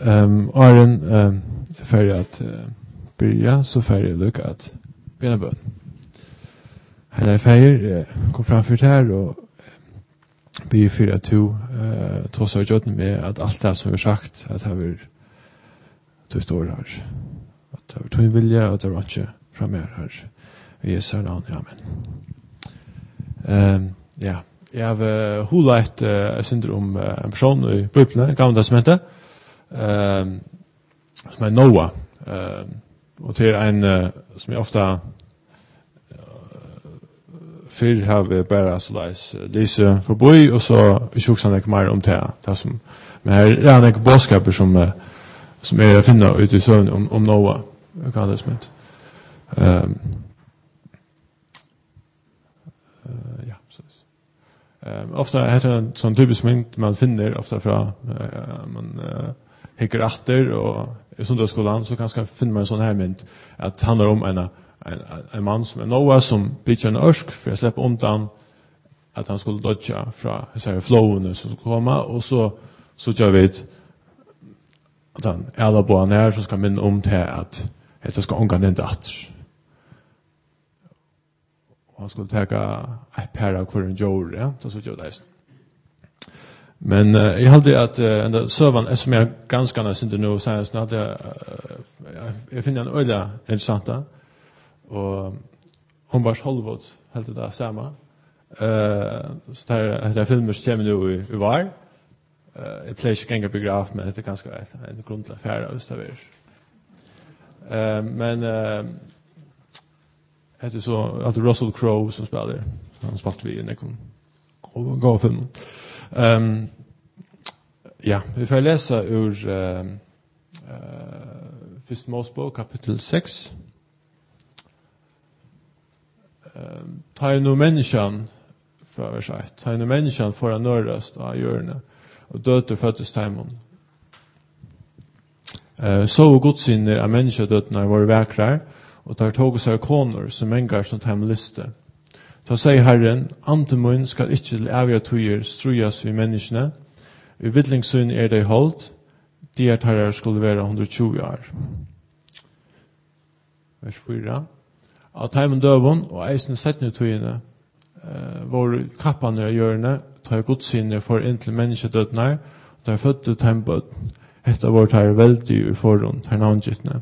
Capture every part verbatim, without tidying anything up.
Um, Åren um, färdig att uh, börja så färdig lycka att bena bön. Hela färger uh, kom framför här och be för att du uh, tar sig gjort med att allt det som vi har sagt att det var du står här. Att det var tog vilja och det var inte frammer här. I Jesu namn, amen. Um, ja, jag har uh, hulat uh, syndrom uh, en person i Bibeln, Gamla testamentet. Um, som är Noah. Um, och det är en uh, som jag ofta uh, för har vi bara så läs uh, läser förbi och så sjuksam jag mer om det det som men här är en boskap som uh, som är att finna ute i sön om om Noah Gamla testamentet. Um, uh, ja, så. Um, ofta är det en sån typisk mynt man finner ofta från uh, man uh, hickar efter och i söndagsskolan så kanske finner man en sån här mynt att det handlar om en, en, en man som är Noah som byter en örsk för att släppa undan att han skulle dodja från så här flowen som skulle komma och så så jag vet att han alla på han är så ska minna om det att det ska ånga den att och han skulle ta ett par av kvar en jord, ja, då så jag det. Men uh, jag hade att uh, den servern är som är granskarna syns det nu så här snart jag uh, jag finner en öde intressanta och hon bara Hollywood helt det samma. Eh så där det filmer stämmer nu i, i var. Eh ett place gänga biograf men det är ganska rätt en grundlig affär av det där. Eh men eh det är så att Russell Crowe som spelar han spelar vi i en och gå film. Ehm ja, vi får läsa ur eh uh, Första Mosebok kapitel sex. Ehm ta nu människan för sig. Ta nu människan för en nördast av hjörne och döter föddes timon. Eh så godsinner är människa dötnar var väkrar och tar tog sig konor som mängar som timliste. Ta säger Herren, antemun skal ikke til avgjøre tøyer strujas vi menneskene. I vidlingssyn er det holdt, de er herrer skulle være hundre og tjue år. Vers fyra. Av teimen døven og eisende settende tøyene, uh, hvor kappene er gjørende, tar godsinne for inntil menneskedødner, og tar fødte teimbød. Etter vårt her veldig i forhånd, her navngittene.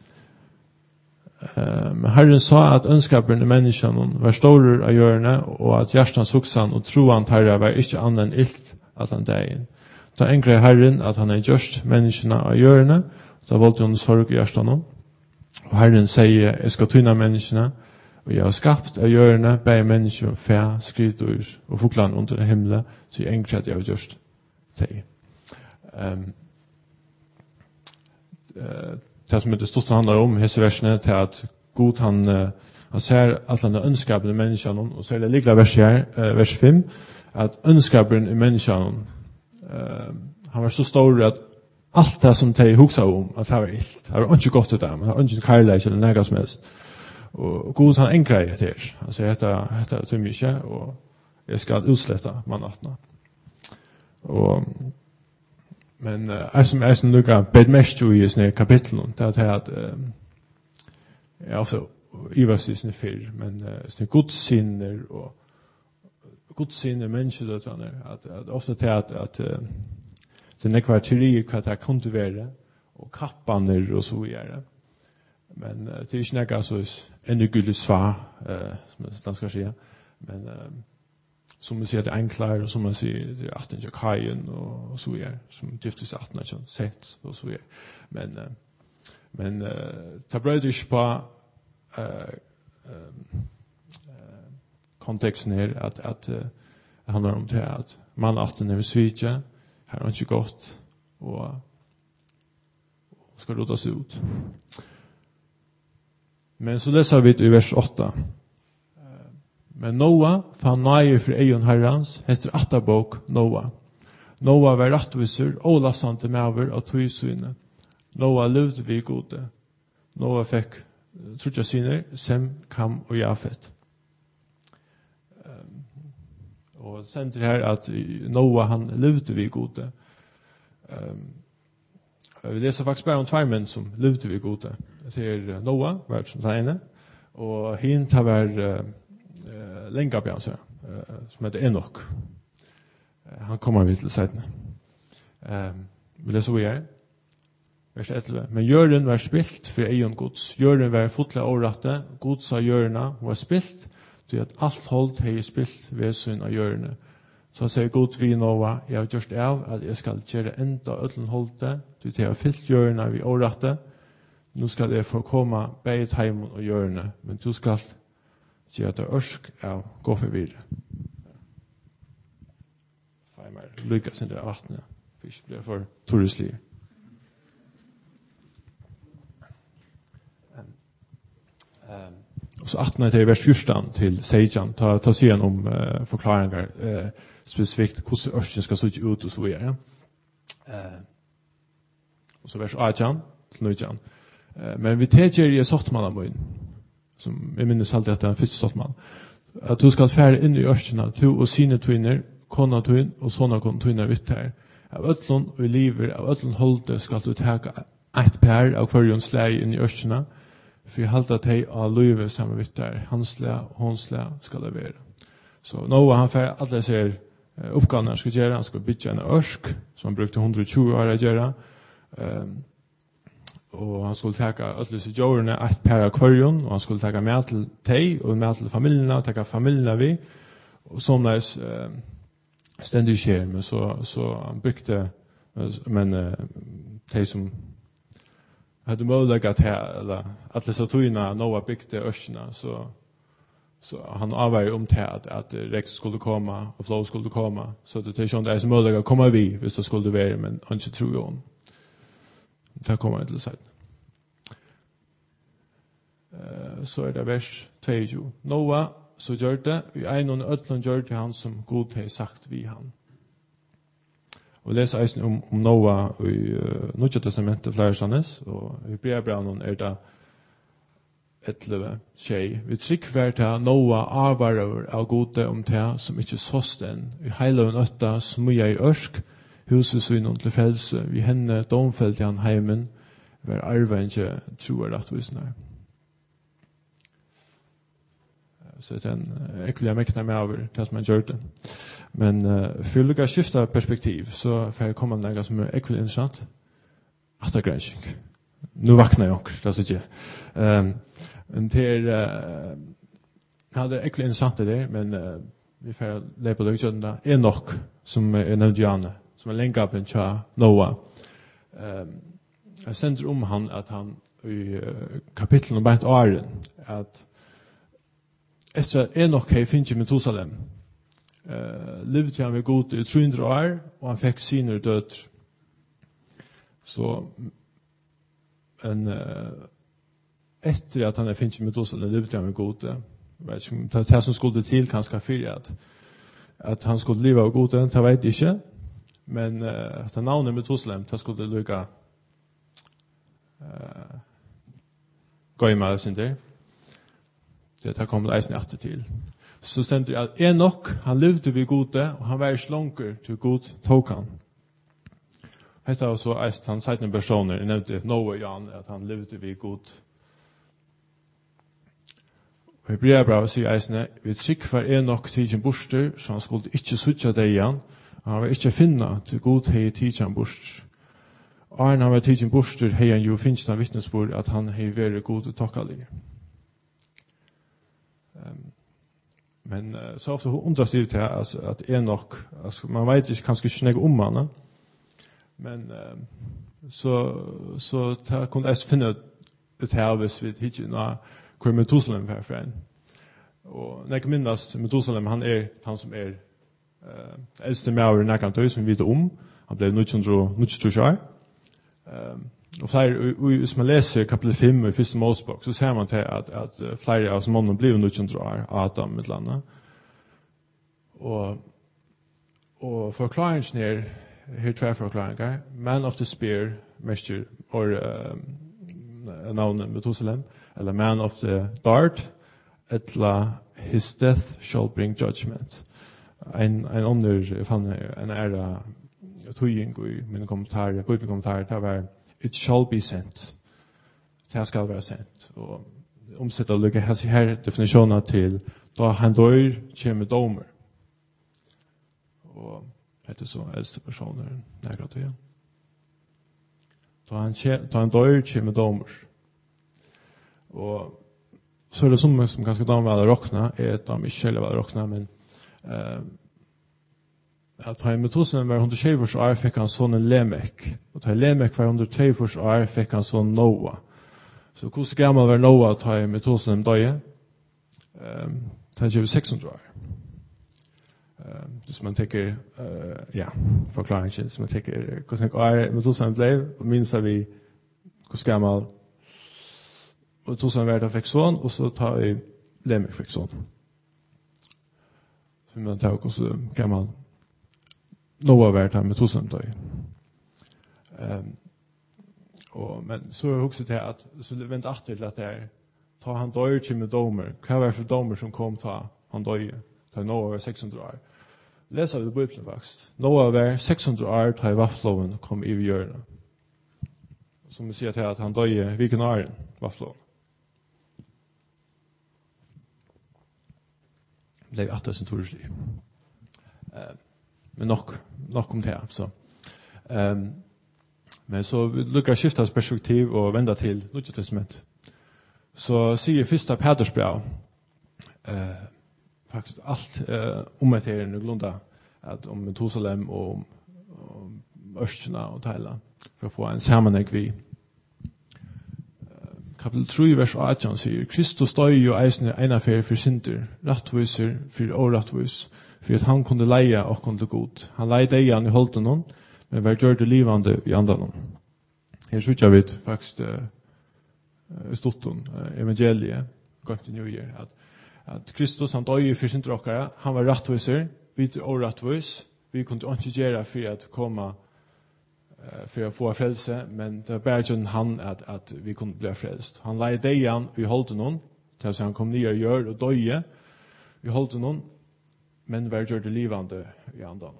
Men um, Herren sa at ønskapen i menneskene var store av hjørne, og at hjertens hoksan og troen herre var ikke annet enn illt at han dagen. Da engre Herren at han er gjørst menneskene av hjørne, da valgte hun sorg i hjertene. Og Herren sier, jeg skal tynne menneskene, og jeg har skapt av hjørne, begge mennesker, fæ, skridur og fokland under himmelen, så jeg engre at jeg har gjørst det. Um, uh, Det som det stort handlar om hese versene til at God han, uh, han ser at han ønskapen i menneskene og så er det likla vers her, uh, vers fem at ønskapen i menneskene uh, han var så stor at alt det som de hugsa om at det var illt, det var ikke godt ut av dem, det var ikke karlæg eller nægget som helst og God han engreier etter han sier dette, dette er til mye og jeg skal utslette mannatene og men uh, som er som lukka bed mest jo i sånne kapitlen det er at uh, jeg også i var sånne fyr men uh, sånne godsinner og godsinner menneskedøtrene at, at ofte til at, at uh, det nekvar teori hva det kunne være og kappaner og så videre men uh, det er ikke nekka så endegyldig svar uh, som man skal si men uh, som man sier det enklare, og som man sier det er atten til kajen, og, og så er, som giftes atten er sånn sett, og så er. Men, uh, men uh, det brød ikke på uh, uh, konteksten her, at, at uh, det handler om det, at man atten er svitje, her er ikke godt, og, og skal rådas ut. Men så leser vi i vers åtta. Men Noah fann nøye for egen herrens, heter Attabok Noah. Noah var rettviser, og lassante maver av tøysyne. Noah levde vi gode. Noah fikk trutja siner, Sem, Kam og Jafet. Um, og sender her at Noah han levde vi gode. Um, Vi leser faktisk bare om tvær menn som levde vi gode. Det er Noah, var som den ene, og hin tar var uh, lenga bjanser, uh, som heter Enoch. Uh, han kommer vi til siden. Um, vi leser vi her. Vers elleve. Men jøren var spilt for egen gods. Jøren var fotla årette, gods av jørene var spilt, til at alt holdt hei spilt ved sin av jørene. Så sier God vi Noah, jeg har gjort av at jeg skal gjøre enda ødelen holde, til jeg har fyllt jørene ved årette. Nå skal jeg få komme beid heimen og jørene, men du skal gjøre det ørsk av gå forvirre. Feimer, lykkes inn i vattnet, for ikke blir for turistlige. Um, og så atten er det i vers fjorten til Seijan, ta, ta sier han om uh, forklaringer uh, spesifikt hvordan ørsken skal se ut og så videre. Uh, og så vers atten til nøyjan. Uh, men vi teger i sottmann av møyen, som jeg minnes alltid at det er en første sottmann, at du skal fære inn i ørskene, du og sine tøyner, kona tøyn og sånne kona tøyner vitt her. Av ødlån og i liver, av ødlån holde skal du teka et pær av hverjon slag inn i ørskene, for jeg halte at jeg av løyve sammen vidt der, hans læ og hans læ skal det være. Så Noah han fer alle ser uh, oppgavene han skal gjøre, han skal bygge en ørsk, som han brukte hundre og tjue år å gjøre, um, og han skulle teka alle disse jordene et per av kvarjon, og han skulle teka med til teg, og med til familiene, og teka familiene vi, og sånn er uh, stendig skjer, men så, så han brukte, men uh, teg som hade möjlighet här eller att läsa tøyna Noah bygde örsna så så han avvärjer om till att att Rex skulle komma och Flow skulle komma så det är ju inte så möjligt att komma vi hvis det skulle vara men han inte tror om det kommer till sig. Eh så är det vers tjugo. Noah så gör det i en och öllon gör det han som God har sagt vi han. Og lesa eisen om, om Noah i uh, Nutja testamentet flere sannes, og i brevbrannen er det etleve tjei. Vi trykk hver til Noah avvarer av gode om det som ikke sås den. I heiloven øtta smuja i ørsk, huset synon til felse, vi henne domfelt i han heimen, hver arvenge troer rettvisner. Så det er en ekkelig mekna med over det som han gjør det. Men uh, for å lykke skifte perspektiv, så får jeg komme med noe som er ekkelig interessant. Attergrensing. Nå vakner jeg også, det er ikke. Um, men det er, uh, ja, det er ekkelig interessant det der, men uh, vi får leie på løgjøtten da. Enoch, som er nevnt Janne, som er lenge opp en tja Noah. Um, jeg sender om han at han i uh, kapitlen om beint åren, at efter at Enoch hei finnes i Metusalem, uh, levde han ved god i tre hundre år, og han fikk sine død. Så, en, uh, etter at han hei finnes i Metusalem, levde han ved god. Jeg vet ikke om det er det som skulle til, kanskje fyrir at, at han skulle leve av god, det vet jeg ikke. Men uh, at han navnet Metusalem, det skulle lykke uh, gå i med sin der. Det har kommet eisen etter til. Så stendte at Enoch, han levde ved gode, og han var ikke langer til god tok han. Hette var så eisen, han sier noen personer, jeg nevnte Noah Jan, at han levde ved god. Og i brevbrevet sier eisen, vi trykk for Enoch tidsen borster, så han skulle ikke suttje deg igjen, og han var ikke finna til god hei tidsen borster. Og han var tidsen borster, hei han jo finnes noen vittnesbord, at han hei vært god tokkalig. Um, men uh, så ofta undras det till att att Enoch alltså man vet inte kanske inte om han men uh, så så ta kunde jag finna ett helvis vid hitchen kom Metusalem för fren och när jag minns Metusalem han är han som är uh, äldste människa när kan ta som vi vet om han blev nittonhundranittiosju år um, og flere, hvis man leser kapitel fem i første Mosebok, så ser man til at, at flere av mannen blir nittonhundra år, Adam et eller annet. Og, og forklaringen her, her tver forklaringer, Man of the Spear, mester, og uh, navnet Metusalem, eller Man of the Dart, etla His death shall bring judgment. En, en under, jeg fann en æra tøying i mine kommentarer, på mine kommentarer, det var it shall be sent. Det skal være sendt. Og omsett å lykke her definisjoner til da han dør kommer domer. Og det er så eldste personer nærmere til. Da han, da han dør kommer domer. Og så er det som, som ganske da vel råkna, er at de ikke selv vel råkna, men uh, at han med tusen var hundre tjei fors år fikk han sånne Lemek. Og da Lemek var hundre tjei fors år fikk han sånne Noah. Så hvordan gammel var Noah at han med tusen døye? Um, da han kjøver seks hundre år. Um, hvis man tenker, uh, ja, forklarer ikke, hvis man tenker, hvordan år med tusen ble, og minst har vi hvordan gammel og tusen var da fikk sånn, og så tar vi Lemek fikk sånn. Så man tar hvordan gammel Noah var da med tusen døye. Um, Og, men så er det også til at, så det vent alltid til at det er, ta han døyer til med domer, hva var det for domer som kom ta han døyer, ta Noah var seks hundre år. Leser vi i Bibelen faktisk. Noah var seks hundre år, ta i vaffloven kom i hjørnet. Som vi sier til at han døyer hvilken åren, vaffloven. Det er atter sin torslig. Uh, men nok, nok om det, så. Um, Men så vi lukkar skiftas perspektiv og venda til Nya Testament. Så sier fyrsta Petersbrev eh, faktisk alt eh, om et her glunda at om Jerusalem og om, om Østjena og Teila for å få en sammenheng vi. Eh, kapitel tre vers atten sier Kristus døy jo eisne einafer for synder, rattviser for årattvis, for at han kunne leia og kunne god. Han leide deian i holden hon, men var gjør det livande i andan. Her sykja vi faktisk uh, stotten, uh, evangeliet, gått til New Year, at, at Kristus, han døy for sin drokkare, han var rattviser, vi til årattvis, vi kunne ikke gjøre for at komme, uh, for å få frelse, men det var bare ikke han at, at vi kunne bli frelst. Han leie deian i holden hon, til at han kom ned og gjør og døye i holden hon, men var gjør det livande i andan.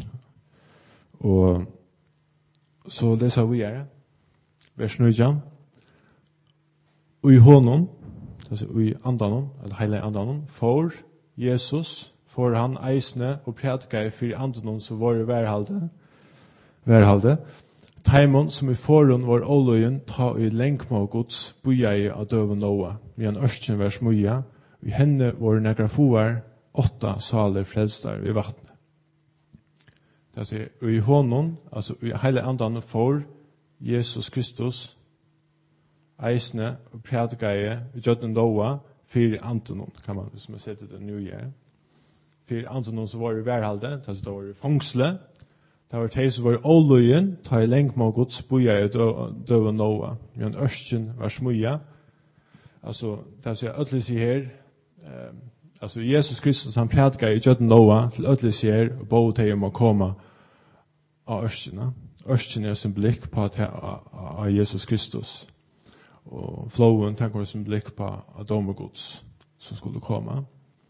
Og så leser vi her, vers nio. Og i honom, altså i andanon, eller hele andanon, for Jesus, for han eisne og prædga for andanon som var værhalde, værhalde, taimon som i forhånd var oløyen, ta i lengkma og gods, bujai av døven Noah, vi han ørsten vers muja, vi henne var negra foar, åtta saler frelstar i vattnet. Det er og i honom, altså i hele andan for Jesus Kristus, eisne og prædgeie, i jøtten Noah, for andanon, kan man, hvis man setter det nu gjør. For andanon som var i værhalde, det var i fangsle, det var de som var i oløyen, ta i lengk med Guds boja i døven Noah, men ørsten var smuja. Altså, det er ødelig sier her, um, altså Jesus Kristus, han prædgeie i jøtten Noah, til ødelig sier, og bo til om å komme av ørstene. Ørstene er symbolikk på at av Jesus Kristus. Og flowen tenker symbolikk på av domergods som skulle komme.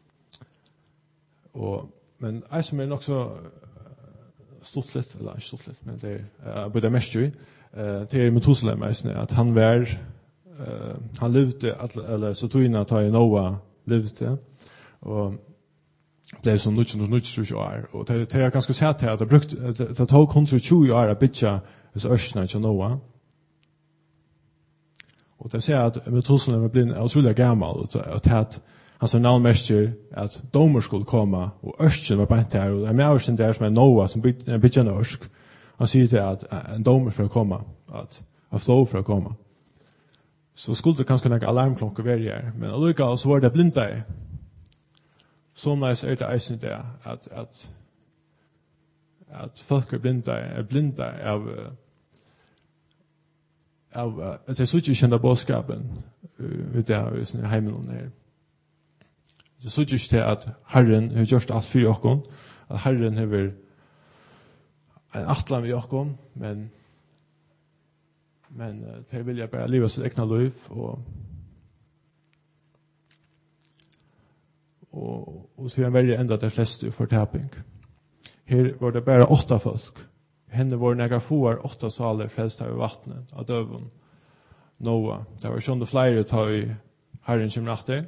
Og, men jeg som er nok så stort litt, eller ikke stort litt, men det er uh, både mest jo i, uh, det er Methusalem, at han var, uh, han levde, eller så tog inn at han i Noah levde, og det er som nitton år, og det, det er ganske sett her, at det, brukt, det, det tok hundre tjue år å bytja disse ørstene til Noah. Og det ser at Methusalem er blitt utrolig gammel, og at at han sa navnmester at domer skulle komme, og ørsten var bænt her, og det er med ørsten der som er Noah, som bytja en ørsk. Han sier til at en domer for å komme, at en flow for å komme. Så skulle det kanskje noen alarmklokker være her, men allikevel så var det blinda i. Sånn er det eisen det, at, at, at folk er blinda, er blinda av, av at jeg så ikke kjenne bådskapen ved det av heimen her. Det så ikke til at Herren har gjort alt for oss, at Herren har en atlan ved oss, men men det vil jeg bare leve sitt egna liv, og og, og så er han veldig enda det fleste for tapping. Her var det bare åtta folk. henne var några foar åtta saler frälst av vattnet av döven Noa. Det var sånn det flere tar i Herren kommer natter.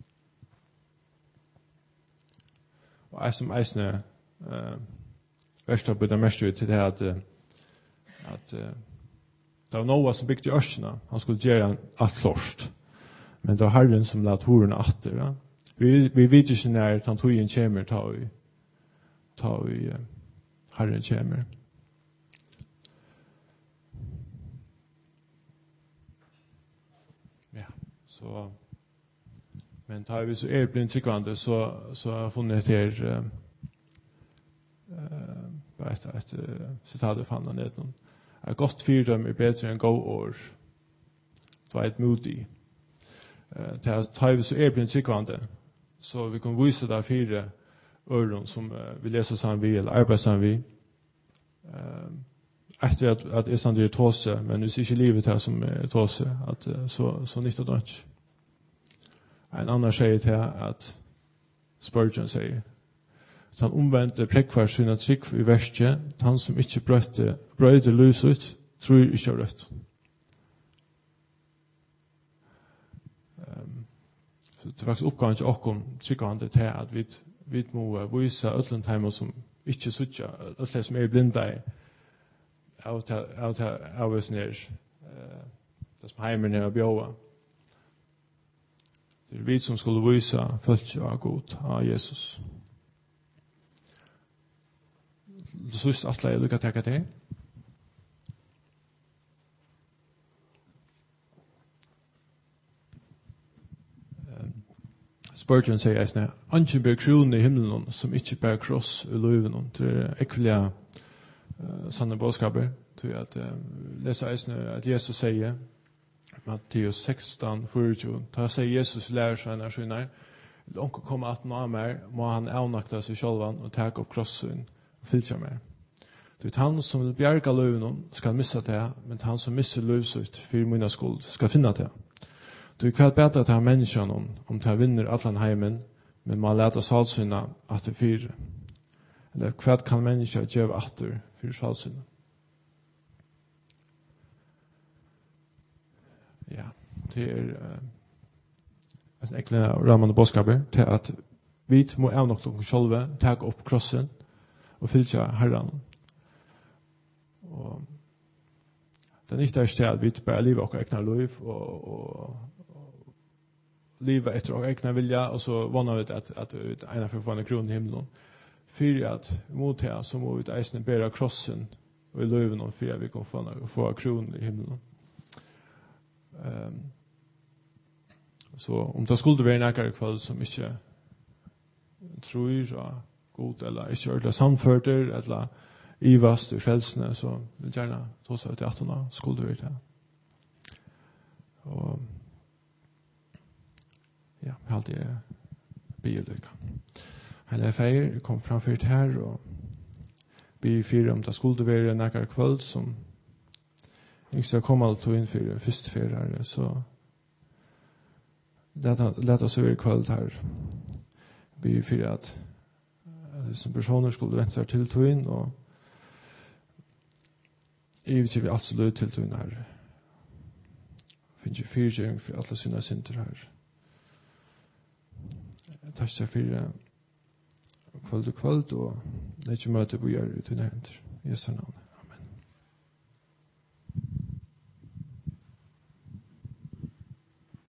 Og jeg som eisne uh, verst har byttet mest ut til det at, uh, at uh, det var Noa som bygde i ørsene. Han skulle gjøre alt klart. Men det var Herren som la torene atter. Ja? Vi, vi vet ikke når han tog en kjemer ta i, ta i uh, Herren kjemer. Ja, så men tar vi så er blind tryggvande så, så har jeg funnet her uh, uh, bare et, et uh, sitat jeg fann av neden. Et godt fyrdom er bedre enn god år. Det var et modig. Uh, tar vi så er blind tryggvande så vi kan vise det fire øren som uh, vi leser sammen vi eller arbeider sammen vi. Uh, Efter at, at jeg stand i tåse, men hvis ikke livet her som er tåse, at, uh, så, så nytter det ikke. En annan säger till att Spurgeon säger att han omvände präckvar sina tryck i verset, han som inte brötte, bröjde lyset, tror inte har rätt. Um, så det är faktiskt uppgången till oss tryckvande till att vi, vi må visa ödlund hemma som inte suttja, ödlund som är blinda i av oss ner, det som heimer ner och bjåa. Det er vi som skulle vise følge av god av Jesus. Du synes at jeg lykker til det. Spurgeon sier jeg sånn, «Anki ber kronen i himmelen som ikke ber kross i løven». Det er ekvelige uh, sanne bådskaper. Til at uh, leser jeg sånn at Jesus sier, Matteus sexton, fyrtio. Ta sig Jesus lär sig när skynar. Onko kommer att nå mer, må han avnakta sig självan och ta upp krossen och fylla mer. Det han som vill bjärga löven ska missa det, men han som missar lövet för mina skuld ska finna det. Det är kvärt bättre att ha människan om, om det vinner allan heimen, men man lätar salsyna att det fyra. Eller kvärt kan människan göra åter för salsyna. Ja, det er uh, en ekle rammende bådskaper til at vi må avnokta oss sjølve, ta opp krossen og fylle Herren. Og det er ikke der sted at vi bare lever oss ekne liv og, og, og lever etter oss ekne vilja, og så vanner vi at, at vi er ene for å få en kron i himmelen. For at mot her så må vi eisne bære krossen og i liven og for at vi kan få, få en kron i himmelen. Um, så om det skulle være nægare kväll som ikke tror og god eller ikke gjør det samførter eller ivast i frelsene så vil jeg gjerne ta seg til atterne skulle det være det og ja, jeg har alltid biolykka hele feir kom framført her og bi fire om det skulle være nægare kväll som ikke skal komme alt inn for første ferere, så lett oss være kveld her. Vi fyrir at som personer skulle vente seg til tog og jeg vet ikke vi absolutt til tog her. Finns ikke fyrtjeng for alle sine synder her. Takk seg for kveld og kveld, og det er ikke møte på å gjøre ut i nærmere. Jesu navn.